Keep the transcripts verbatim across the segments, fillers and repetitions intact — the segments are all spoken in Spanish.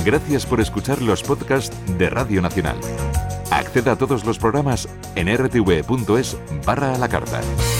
Gracias por escuchar los podcasts de Radio Nacional. Acceda a todos los programas en r t v punto es barra a la carta.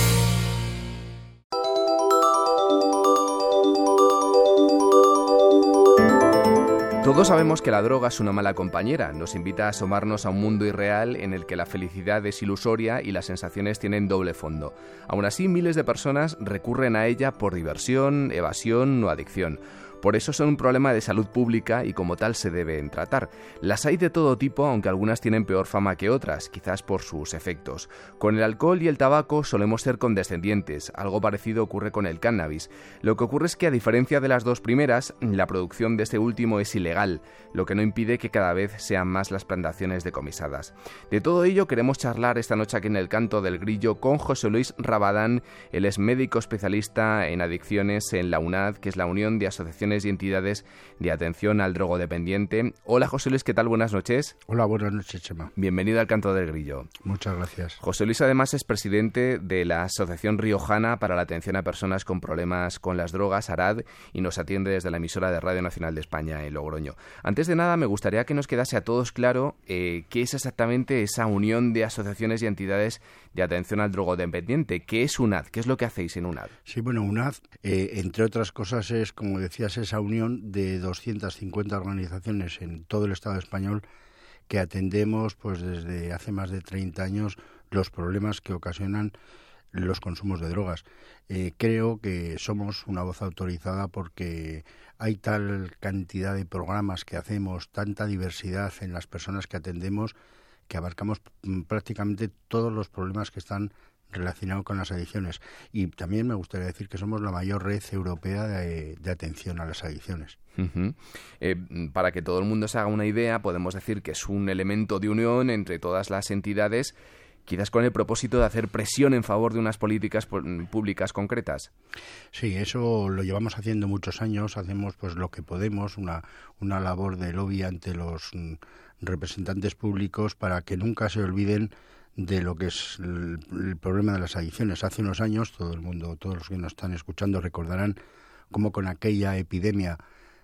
Todos sabemos que la droga es una mala compañera, nos invita a asomarnos a un mundo irreal en el que la felicidad es ilusoria y las sensaciones tienen doble fondo. Aún así, miles de personas recurren a ella por diversión, evasión o adicción. Por eso son un problema de salud pública y como tal se deben tratar. Las hay de todo tipo, aunque algunas tienen peor fama que otras, quizás por sus efectos. Con el alcohol y el tabaco solemos ser condescendientes, algo parecido ocurre con el cannabis. Lo que ocurre es que a diferencia de las dos primeras, la producción de este último es ilegal, lo que no impide que cada vez sean más las plantaciones decomisadas. De todo ello queremos charlar esta noche aquí en El Canto del Grillo con José Luis Rabadán. Él es médico especialista en adicciones en la UNAD, que es la Unión de Asociaciones y Entidades de Atención al Drogodependiente. Hola José Luis, ¿qué tal? Buenas noches. Hola, buenas noches, Chema. Bienvenido al Canto del Grillo. Muchas gracias. José Luis además es presidente de la Asociación Riojana para la Atención a Personas con Problemas con las Drogas, ARAD, y nos atiende desde la emisora de Radio Nacional de España en Logroño. Antes de nada, me gustaría que nos quedase a todos claro eh, qué es exactamente esa Unión de Asociaciones y Entidades de Atención al Drogodependiente. ¿Qué es UNAD? ¿Qué es lo que hacéis en UNAD? Sí, bueno, UNAD, eh, entre otras cosas, es, como decías, esa unión de doscientas cincuenta organizaciones en todo el Estado español que atendemos pues desde hace más de treinta años los problemas que ocasionan los consumos de drogas. Eh, creo que somos una voz autorizada porque hay tal cantidad de programas que hacemos, tanta diversidad en las personas que atendemos, que abarcamos prácticamente todos los problemas que están relacionados con las adicciones. Y también me gustaría decir que somos la mayor red europea de, de atención a las adicciones. Uh-huh. Eh, para que todo el mundo se haga una idea, podemos decir que es un elemento de unión entre todas las entidades, quizás con el propósito de hacer presión en favor de unas políticas públicas concretas. Sí, eso lo llevamos haciendo muchos años, hacemos pues lo que podemos, una, una labor de lobby ante los mm, representantes públicos para que nunca se olviden de lo que es el, el problema de las adicciones. Hace unos años, todo el mundo, todos los que nos están escuchando recordarán cómo con aquella epidemia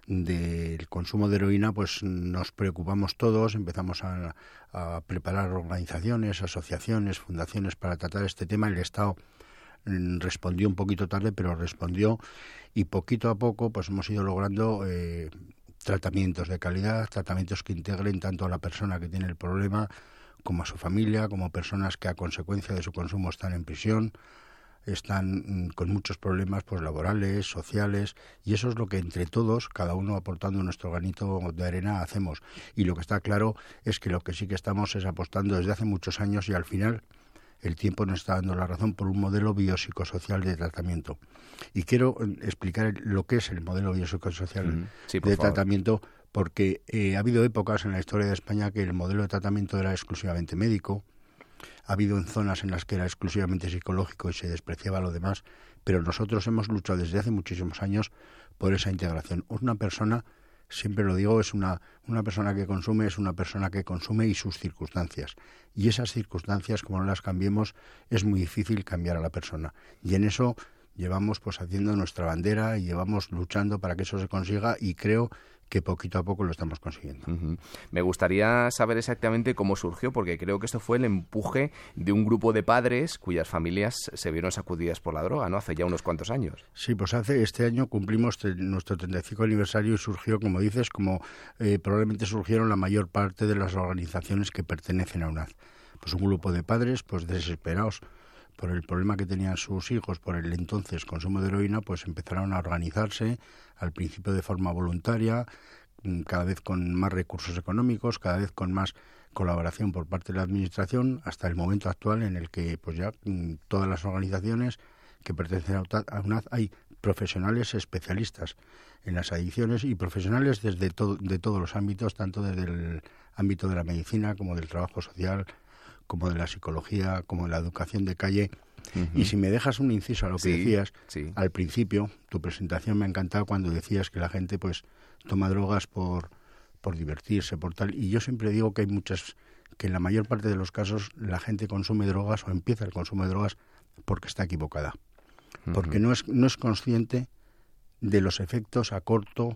del consumo de heroína, pues nos preocupamos todos, empezamos a, a preparar organizaciones, asociaciones, fundaciones para tratar este tema. El Estado mm, respondió un poquito tarde, pero respondió, y poquito a poco pues hemos ido logrando eh, tratamientos de calidad, tratamientos que integren tanto a la persona que tiene el problema como a su familia, como personas que a consecuencia de su consumo están en prisión, están con muchos problemas pues laborales, sociales, y eso es lo que entre todos, cada uno aportando nuestro granito de arena, hacemos. Y lo que está claro es que lo que sí que estamos es apostando desde hace muchos años, y al final el tiempo nos está dando la razón, por un modelo biopsicosocial de tratamiento. Y quiero explicar lo que es el modelo biopsicosocial mm, sí, de favor. tratamiento, porque eh, ha habido épocas en la historia de España que el modelo de tratamiento era exclusivamente médico. Ha habido en zonas en las que era exclusivamente psicológico y se despreciaba lo demás, pero nosotros hemos luchado desde hace muchísimos años por esa integración. Una persona, siempre lo digo, es una, una persona que consume, es una persona que consume y sus circunstancias. Y esas circunstancias, como no las cambiemos, es muy difícil cambiar a la persona. Y en eso llevamos pues haciendo nuestra bandera y llevamos luchando para que eso se consiga, y creo que poquito a poco lo estamos consiguiendo. Uh-huh. Me gustaría saber exactamente cómo surgió, porque creo que esto fue el empuje de un grupo de padres cuyas familias se vieron sacudidas por la droga, ¿no? Hace ya unos cuantos años. Sí, pues hace este año cumplimos te, nuestro treinta y cinco aniversario, y surgió, como dices, como eh, probablemente surgieron la mayor parte de las organizaciones que pertenecen a UNAD. Pues un grupo de padres pues desesperados por el problema que tenían sus hijos por el entonces consumo de heroína, pues empezaron a organizarse, al principio de forma voluntaria, cada vez con más recursos económicos, cada vez con más colaboración por parte de la administración, hasta el momento actual en el que pues ya todas las organizaciones que pertenecen a UNAD hay profesionales especialistas en las adicciones, y profesionales desde todo, de todos los ámbitos, tanto desde el ámbito de la medicina como del trabajo social, como de la psicología, como de la educación de calle. Uh-huh. Y si me dejas un inciso a lo que sí, decías, sí. Al principio, tu presentación me ha encantado cuando decías que la gente pues toma drogas por, por divertirse, por tal, y yo siempre digo que hay muchas, que en la mayor parte de los casos la gente consume drogas o empieza el consumo de drogas porque está equivocada, uh-huh. porque no es, no es consciente de los efectos a corto,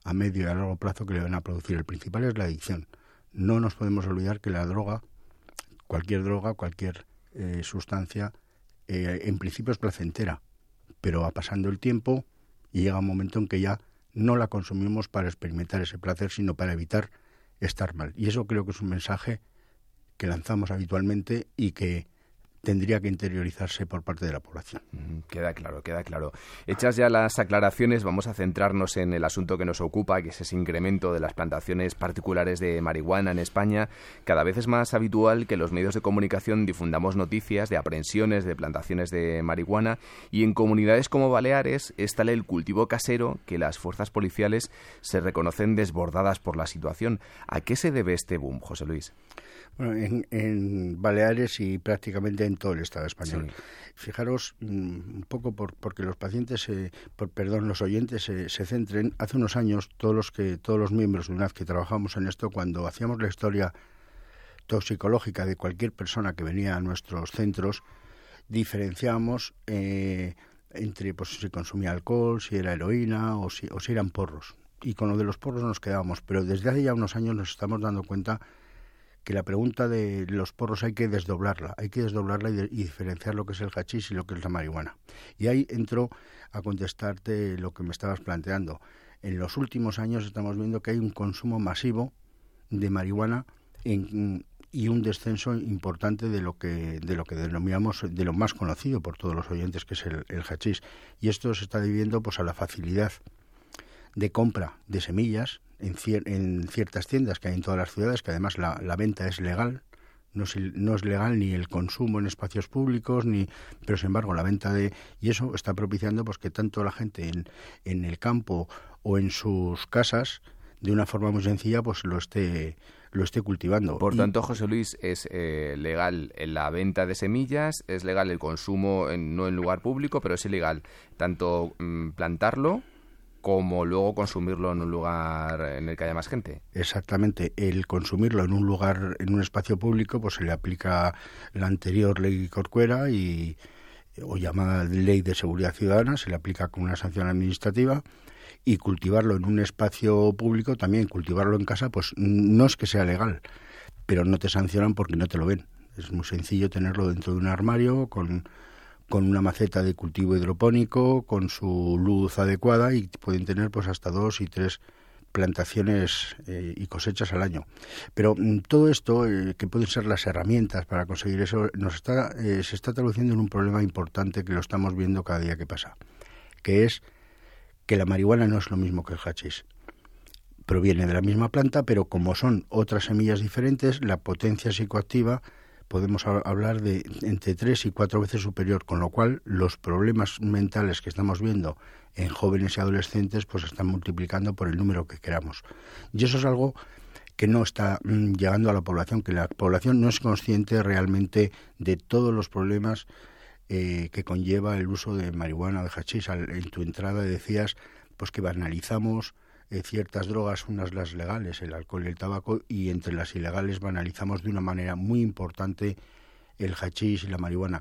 a medio y a largo plazo que le van a producir. El principal es la adicción. No nos podemos olvidar que la droga, cualquier droga, cualquier eh, sustancia, eh, en principio es placentera, pero va pasando el tiempo y llega un momento en que ya no la consumimos para experimentar ese placer, sino para evitar estar mal. Y eso creo que es un mensaje que lanzamos habitualmente y que tendría que interiorizarse por parte de la población. Queda claro, queda claro. Hechas ya las aclaraciones, vamos a centrarnos en el asunto que nos ocupa, que es ese incremento de las plantaciones particulares de marihuana en España. Cada vez es más habitual que los medios de comunicación difundamos noticias de aprehensiones de plantaciones de marihuana, y en comunidades como Baleares es tal el cultivo casero que las fuerzas policiales se reconocen desbordadas por la situación. ¿A qué se debe este boom, José Luis? Bueno, en, en Baleares y prácticamente en todo el Estado español. Sí. Fijaros, un poco por, porque los pacientes, eh, por, perdón, los oyentes se, se centren. Hace unos años, todos los que todos los miembros de U N A Z que trabajamos en esto, cuando hacíamos la historia toxicológica de cualquier persona que venía a nuestros centros, diferenciábamos eh, entre pues, si consumía alcohol, si era heroína o si, o si eran porros. Y con lo de los porros nos quedábamos. Pero desde hace ya unos años nos estamos dando cuenta que la pregunta de los porros hay que desdoblarla, hay que desdoblarla y, de, y diferenciar lo que es el hachís y lo que es la marihuana. Y ahí entro a contestarte lo que me estabas planteando. En los últimos años estamos viendo que hay un consumo masivo de marihuana en, y un descenso importante de lo que de lo que denominamos, de lo más conocido por todos los oyentes, que es el, el hachís. Y esto se está debiendo pues a la facilidad de compra de semillas en, cier, en ciertas tiendas que hay en todas las ciudades, que además la, la venta es legal, no es, no es legal ni el consumo en espacios públicos, ni pero sin embargo la venta de... Y eso está propiciando pues que tanto la gente en, en el campo o en sus casas, de una forma muy sencilla, pues lo esté lo esté cultivando. Por y, tanto, José Luis, es eh, legal la venta de semillas, es legal el consumo en, no en lugar público, pero es ilegal tanto mmm, plantarlo como luego consumirlo en un lugar en el que haya más gente. Exactamente. El consumirlo en un lugar, en un espacio público, pues se le aplica la anterior ley Corcuera y, o llamada Ley de Seguridad Ciudadana, se le aplica con una sanción administrativa. Y cultivarlo en un espacio público, también cultivarlo en casa, pues no es que sea legal, pero no te sancionan porque no te lo ven. Es muy sencillo tenerlo dentro de un armario con... con una maceta de cultivo hidropónico, con su luz adecuada, y pueden tener pues hasta dos y tres plantaciones eh, y cosechas al año. Pero mm, todo esto, eh, que pueden ser las herramientas para conseguir eso, nos está eh, se está traduciendo en un problema importante que lo estamos viendo cada día que pasa, que es que la marihuana no es lo mismo que el hachís. Proviene de la misma planta, pero como son otras semillas diferentes, la potencia psicoactiva podemos hablar de entre tres y cuatro veces superior, con lo cual los problemas mentales que estamos viendo en jóvenes y adolescentes pues están multiplicando por el número que queramos. Y eso es algo que no está mmm, llegando a la población, que la población no es consciente realmente de todos los problemas eh, que conlleva el uso de marihuana, de hachís. En tu entrada decías pues que banalizamos Eh, ciertas drogas, unas las legales, el alcohol y el tabaco, y entre las ilegales banalizamos de una manera muy importante el hachís y la marihuana.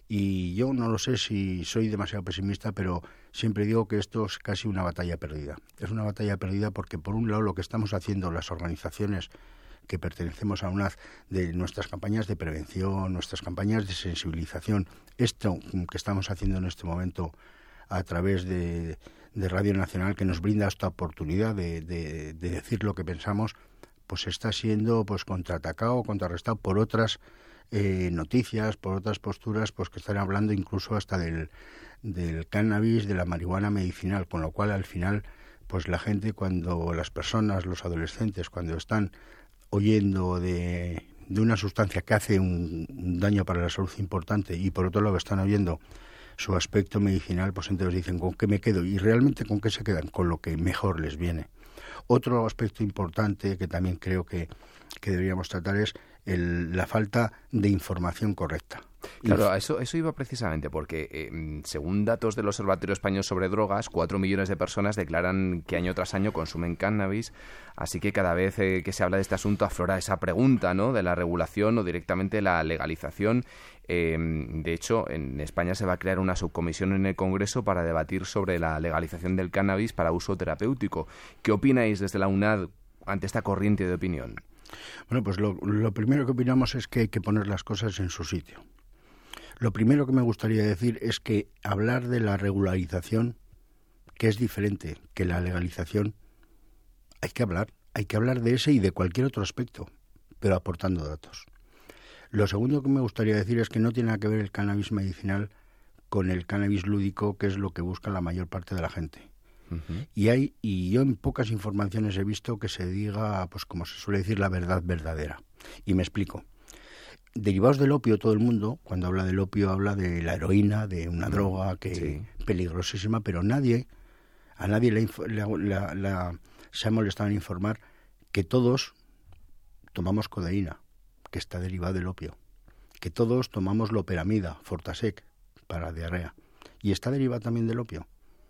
Y yo no lo sé si soy demasiado pesimista, pero siempre digo que esto es casi una batalla perdida. Es una batalla perdida porque, por un lado, lo que estamos haciendo las organizaciones que pertenecemos a U N A Z, de nuestras campañas de prevención, nuestras campañas de sensibilización, esto que estamos haciendo en este momento a través de, de Radio Nacional, que nos brinda esta oportunidad de, de, de decir lo que pensamos, pues está siendo pues contraatacado, contrarrestado por otras eh, noticias, por otras posturas, pues que están hablando incluso hasta del, del cannabis, de la marihuana medicinal, con lo cual al final pues la gente, cuando las personas, los adolescentes, cuando están oyendo de, de una sustancia que hace un, un daño para la salud importante, y por otro lado están oyendo su aspecto medicinal, pues entonces dicen, ¿con qué me quedo? Y realmente, ¿con qué se quedan? Con lo que mejor les viene. Otro aspecto importante que también creo que, que deberíamos tratar es el, la falta de información correcta. Claro, a eso, eso iba precisamente porque, eh, según datos del Observatorio Español sobre Drogas, cuatro millones de personas declaran que año tras año consumen cannabis, así que cada vez eh, que se habla de este asunto aflora esa pregunta, ¿no?, de la regulación o directamente la legalización. Eh, de hecho, en España se va a crear una subcomisión en el Congreso para debatir sobre la legalización del cannabis para uso terapéutico. ¿Qué opináis desde la UNAD ante esta corriente de opinión? Bueno, pues lo, lo primero que opinamos es que hay que poner las cosas en su sitio. Lo primero que me gustaría decir es que hablar de la regularización, que es diferente que la legalización, hay que hablar, hay que hablar de ese y de cualquier otro aspecto, pero aportando datos. Lo segundo que me gustaría decir es que no tiene nada que ver el cannabis medicinal con el cannabis lúdico, que es lo que busca la mayor parte de la gente. Uh-huh. Y hay, y yo en pocas informaciones he visto que se diga, pues como se suele decir, la verdad verdadera. Y me explico. Derivados del opio, todo el mundo, cuando habla del opio, habla de la heroína, de una droga que sí, peligrosísima, pero nadie, a nadie le, la, la, la, se ha molestado en informar que todos tomamos codeína, que está derivado del opio, que todos tomamos loperamida, Fortasec, para diarrea, y está derivado también del opio.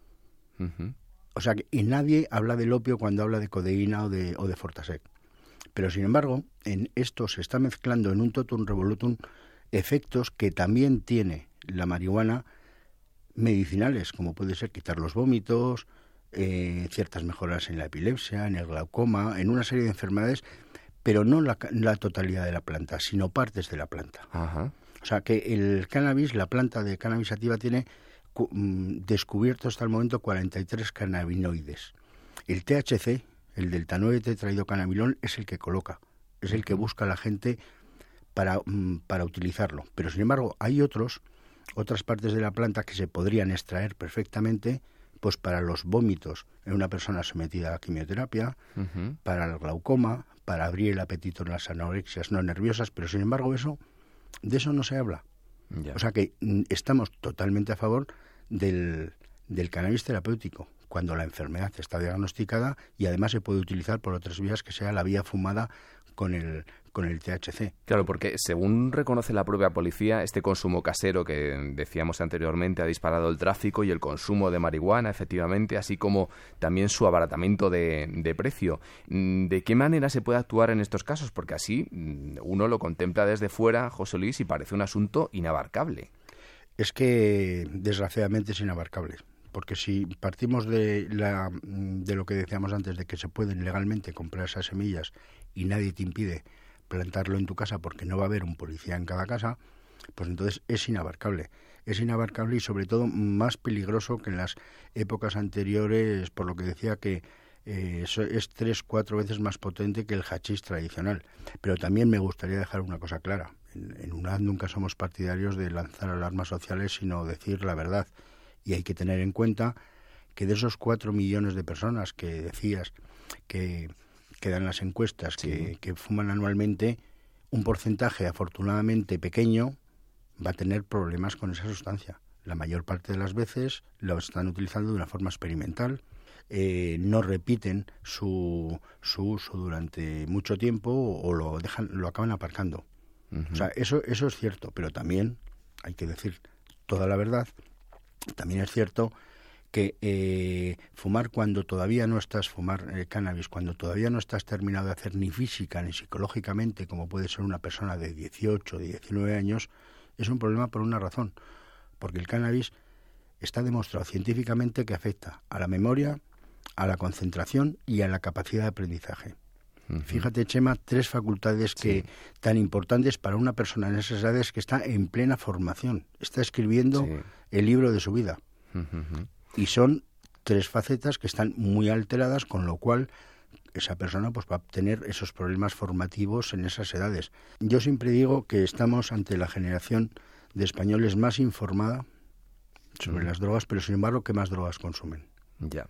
Uh-huh. O sea, que y nadie habla del opio cuando habla de codeína o de, o de Fortasec. Pero, sin embargo, en esto se está mezclando en un totum revolutum efectos que también tiene la marihuana medicinales, como puede ser quitar los vómitos, eh, ciertas mejoras en la epilepsia, en el glaucoma, en una serie de enfermedades, pero no la, la totalidad de la planta, sino partes de la planta. Ajá. O sea, que el cannabis, la planta de cannabis sativa, tiene cu- descubierto hasta el momento cuarenta y tres cannabinoides. El T H C, el delta nueve tetrahidrocannabidiol, es el que coloca, es el que busca a la gente para, para utilizarlo. Pero, sin embargo, hay otros, otras partes de la planta que se podrían extraer perfectamente, pues para los vómitos en una persona sometida a la quimioterapia, uh-huh, para el glaucoma, para abrir el apetito en las anorexias no nerviosas, pero, sin embargo, eso de eso no se habla. Yeah. O sea que estamos totalmente a favor del, del cannabis terapéutico, cuando la enfermedad está diagnosticada y además se puede utilizar por otras vías que sea la vía fumada con el con el T H C. Claro, porque según reconoce la propia policía, este consumo casero que decíamos anteriormente ha disparado el tráfico y el consumo de marihuana, efectivamente, así como también su abaratamiento de, de precio. ¿De qué manera se puede actuar en estos casos? Porque así uno lo contempla desde fuera, José Luis, y parece un asunto inabarcable. Es que, desgraciadamente, es inabarcable. Porque si partimos de, la, de lo que decíamos antes, de que se pueden legalmente comprar esas semillas y nadie te impide plantarlo en tu casa porque no va a haber un policía en cada casa, pues entonces es inabarcable. Es inabarcable y sobre todo más peligroso que en las épocas anteriores, por lo que decía que eh, es tres, cuatro veces más potente que el hachís tradicional. Pero también me gustaría dejar una cosa clara. En, en UNAD nunca somos partidarios de lanzar alarmas sociales, sino decir la verdad. Y hay que tener en cuenta que de esos cuatro millones de personas que decías que, que dan las encuestas, sí, que, que fuman anualmente, un porcentaje afortunadamente pequeño va a tener problemas con esa sustancia. La mayor parte de las veces lo están utilizando de una forma experimental, eh, no repiten su, su uso durante mucho tiempo o lo dejan, lo acaban aparcando. Uh-huh. O sea, eso, eso es cierto, pero también hay que decir toda la verdad. También es cierto que eh, fumar cuando todavía no estás, fumar eh, cannabis, cuando todavía no estás terminado de hacer ni física ni psicológicamente, como puede ser una persona de dieciocho, diecinueve años, es un problema por una razón. Porque el cannabis está demostrado científicamente que afecta a la memoria, a la concentración y a la capacidad de aprendizaje. Uh-huh. Fíjate, Chema, tres facultades que sí, tan importantes para una persona en esas edades que está en plena formación. Está escribiendo sí, el libro de su vida. Uh-huh. Y son tres facetas que están muy alteradas, con lo cual esa persona pues va a tener esos problemas formativos en esas edades. Yo siempre digo que estamos ante la generación de españoles más informada sobre uh-huh, las drogas, pero sin embargo que más drogas consumen. Ya. Yeah.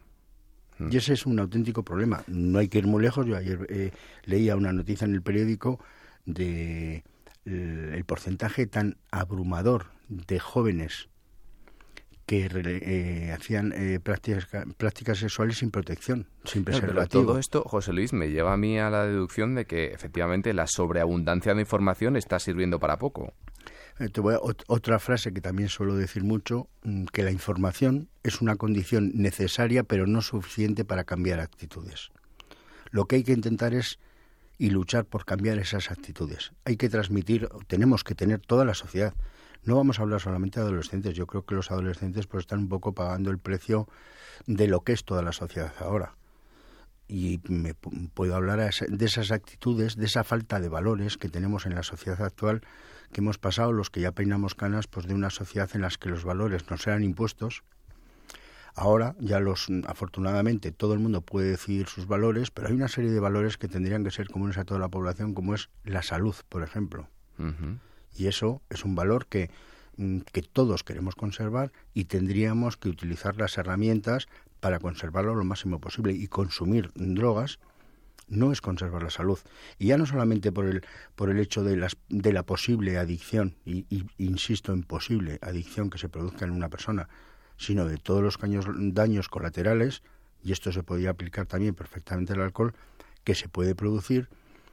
Y ese es un auténtico problema. No hay que ir muy lejos. Yo ayer eh, leía una noticia en el periódico de el, el porcentaje tan abrumador de jóvenes que eh, hacían eh, prácticas, prácticas sexuales sin protección, sin preservativo. Pero todo esto, José Luis, me lleva a mí a la deducción de que efectivamente la sobreabundancia de información está sirviendo para poco. Eh, te voy a, ot- otra frase que también suelo decir mucho, mm, que la información es una condición necesaria pero no suficiente para cambiar actitudes. Lo que hay que intentar es y luchar por cambiar esas actitudes. Hay que transmitir, tenemos que tener toda la sociedad. No vamos a hablar solamente de adolescentes. Yo creo que los adolescentes pues están un poco pagando el precio de lo que es toda la sociedad ahora. Y me p- puedo hablar a esa- de esas actitudes, de esa falta de valores que tenemos en la sociedad actual, que hemos pasado, los que ya peinamos canas, pues de una sociedad en la que los valores nos eran impuestos. Ahora ya los, afortunadamente, todo el mundo puede decidir sus valores, pero hay una serie de valores que tendrían que ser comunes a toda la población, como es la salud, por ejemplo. Uh-huh. Y eso es un valor que, que todos queremos conservar y tendríamos que utilizar las herramientas para conservarlo lo máximo posible. Y consumir drogas no es conservar la salud. Y ya no solamente por el, por el hecho de, las, de la posible adicción, y, y insisto en posible adicción que se produzca en una persona, sino de todos los daños, daños colaterales, y esto se podría aplicar también perfectamente al alcohol, que se puede producir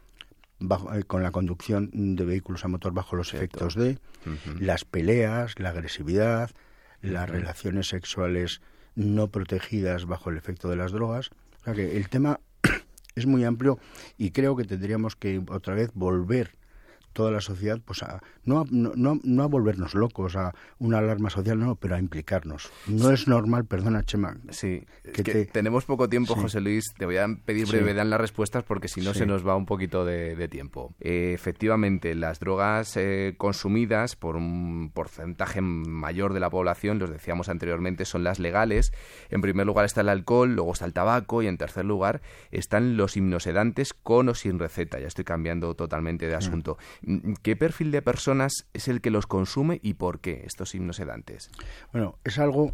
bajo, eh, con la conducción de vehículos a motor bajo los Cierto. efectos de Uh-huh. las peleas, la agresividad, las Uh-huh. relaciones sexuales no protegidas bajo el efecto de las drogas. O sea que el tema es muy amplio y creo que tendríamos que otra vez volver toda la sociedad, pues a, no, a, no, no, no a volvernos locos, a una alarma social, no, pero a implicarnos. No es normal, perdona, Chema. Sí, es que que te- tenemos poco tiempo, Sí. José Luis. Te voy a pedir Sí. brevedad en las respuestas porque si no Sí. se nos va un poquito de, de tiempo. Eh, efectivamente, las drogas eh, consumidas por un porcentaje mayor de la población, los decíamos anteriormente, son las legales. En primer lugar está el alcohol, luego está el tabaco y en tercer lugar están los hipnosedantes con o sin receta. Ya estoy cambiando totalmente de asunto. ¿Qué perfil de personas es el que los consume y por qué estos hipnosedantes? Bueno, es algo...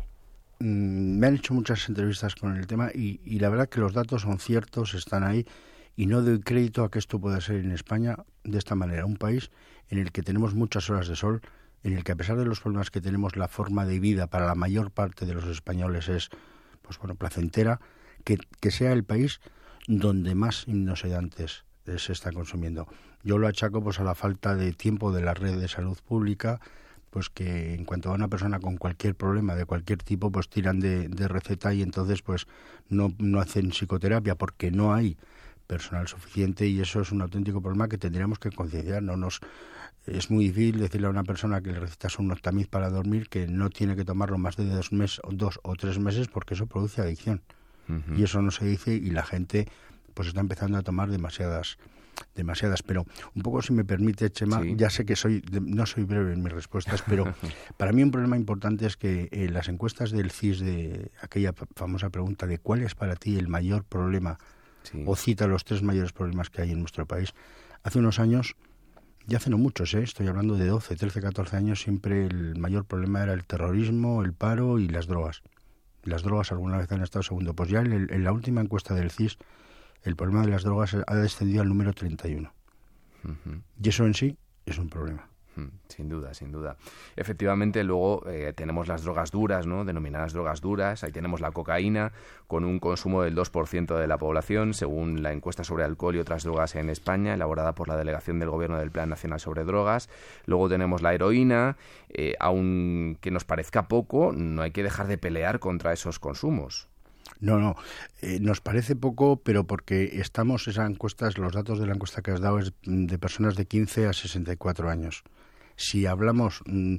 mmm, me han hecho muchas entrevistas con el tema y, y la verdad que los datos son ciertos, están ahí, y no doy crédito a que esto pueda ser en España de esta manera. Un país en el que tenemos muchas horas de sol, en el que a pesar de los problemas que tenemos, la forma de vida para la mayor parte de los españoles es, pues bueno, placentera, que, que sea el país donde más hipnosedantes eh, se está consumiendo. Yo lo achaco pues a la falta de tiempo de la red de salud pública, pues que en cuanto a una persona con cualquier problema de cualquier tipo, pues tiran de, de receta y entonces pues no, no hacen psicoterapia porque no hay personal suficiente, y eso es un auténtico problema que tendríamos que concienciar. No nos es muy difícil decirle a una persona que le recetas un Noctamiz para dormir que no tiene que tomarlo más de dos meses, dos o tres meses, porque eso produce adicción. Uh-huh. Y eso no se dice, y la gente pues está empezando a tomar demasiadas demasiadas, pero un poco, si me permite, Chema, Sí. ya sé que soy de, no soy breve en mis respuestas, pero para mí un problema importante es que eh, las encuestas del C I S, de aquella fa- famosa pregunta de cuál es para ti el mayor problema, Sí. o cita los tres mayores problemas que hay en nuestro país, hace unos años, ya hace no muchos, ¿eh? Estoy hablando de doce, trece, catorce años, siempre el mayor problema era el terrorismo, el paro y las drogas. Las drogas alguna vez han estado segundo. Pues ya en, en la última encuesta del C I S, el problema de las drogas ha descendido al número treinta y uno. Uh-huh. Y eso en sí es un problema. Sin duda, sin duda. Efectivamente, luego eh, tenemos las drogas duras, ¿no? Denominadas drogas duras. Ahí tenemos la cocaína, con un consumo del dos por ciento de la población, según la encuesta sobre alcohol y otras drogas en España, elaborada por la Delegación del Gobierno del Plan Nacional sobre Drogas. Luego tenemos la heroína. Eh, aunque nos parezca poco, no hay que dejar de pelear contra esos consumos. No, no, eh, nos parece poco, pero porque estamos, esa encuesta, los datos de la encuesta que has dado es de personas de quince a sesenta y cuatro años. Si hablamos mm,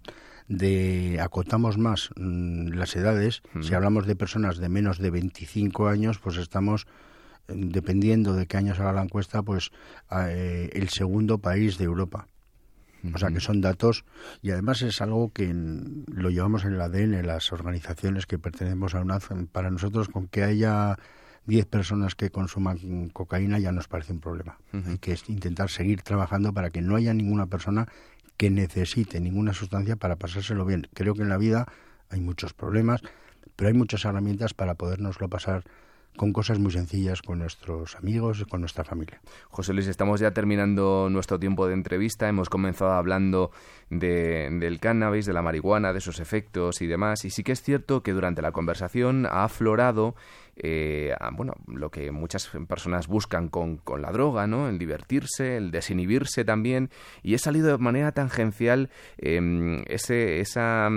de, acotamos más mm, las edades, mm. si hablamos de personas de menos de veinticinco años, pues estamos, eh, dependiendo de qué años haga la encuesta, pues eh, el segundo país de Europa. O sea que son datos, y además es algo que en, lo llevamos en el A D N, las organizaciones que pertenecemos a UNAD. Para nosotros, con que haya diez personas que consuman cocaína ya nos parece un problema. Uh-huh. Hay que intentar seguir trabajando para que no haya ninguna persona que necesite ninguna sustancia para pasárselo bien. Creo que en la vida hay muchos problemas, pero hay muchas herramientas para podérnoslo pasar con cosas muy sencillas, con nuestros amigos y con nuestra familia. José Luis, estamos ya terminando nuestro tiempo de entrevista. Hemos comenzado hablando de, del cannabis, de la marihuana, de sus efectos y demás. Y sí que es cierto que durante la conversación ha aflorado eh, bueno, lo que muchas personas buscan con, con la droga, ¿no? El divertirse, el desinhibirse también. Y he salido de manera tangencial eh, ese, esa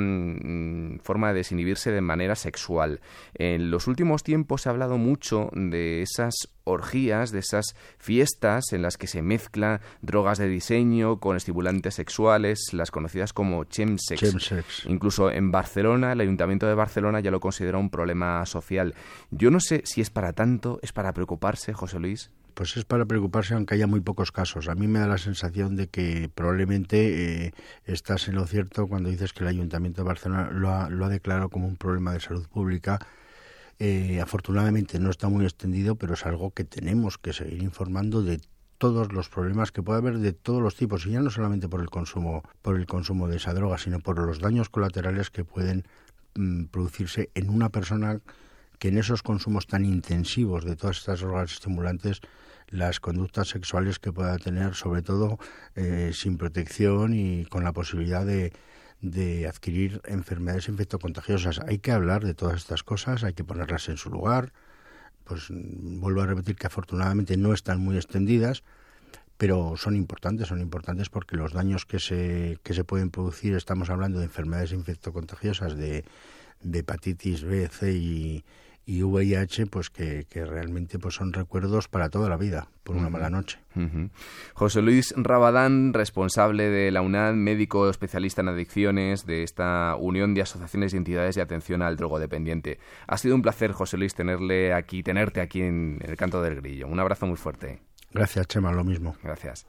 mm, forma de desinhibirse de manera sexual. En los últimos tiempos se ha hablado mucho de esas orgías, de esas fiestas en las que se mezclan drogas de diseño con estimulantes sexuales, las conocidas como chemsex. Chemsex. Incluso en Barcelona, el Ayuntamiento de Barcelona ya lo considera un problema social. Yo no sé si es para tanto, es para preocuparse, José Luis. Pues es para preocuparse, aunque haya muy pocos casos. A mí me da la sensación de que probablemente eh, estás en lo cierto cuando dices que el Ayuntamiento de Barcelona lo ha, lo ha declarado como un problema de salud pública. Eh, afortunadamente no está muy extendido, pero es algo que tenemos que seguir informando de todos los problemas que puede haber de todos los tipos, y ya no solamente por el consumo, por el consumo de esa droga, sino por los daños colaterales que pueden mm, producirse en una persona que en esos consumos tan intensivos de todas estas drogas estimulantes, las conductas sexuales que pueda tener, sobre todo eh, sin protección y con la posibilidad de de adquirir enfermedades infectocontagiosas. Hay que hablar de todas estas cosas, hay que ponerlas en su lugar. Pues vuelvo a repetir que afortunadamente no están muy extendidas, pero son importantes, son importantes porque los daños que se que se pueden producir, estamos hablando de enfermedades infectocontagiosas, de, de hepatitis B, C y, y V I H, pues que, que realmente pues son recuerdos para toda la vida por una uh-huh. mala noche. Uh-huh. José Luis Rabadán, responsable de la UNAD, médico especialista en adicciones de esta Unión de Asociaciones y Entidades de Atención al Drogodependiente. Ha sido un placer, José Luis, tenerle aquí, tenerte aquí en el Canto del Grillo. Un abrazo muy fuerte. Gracias, Chema, lo mismo. Gracias.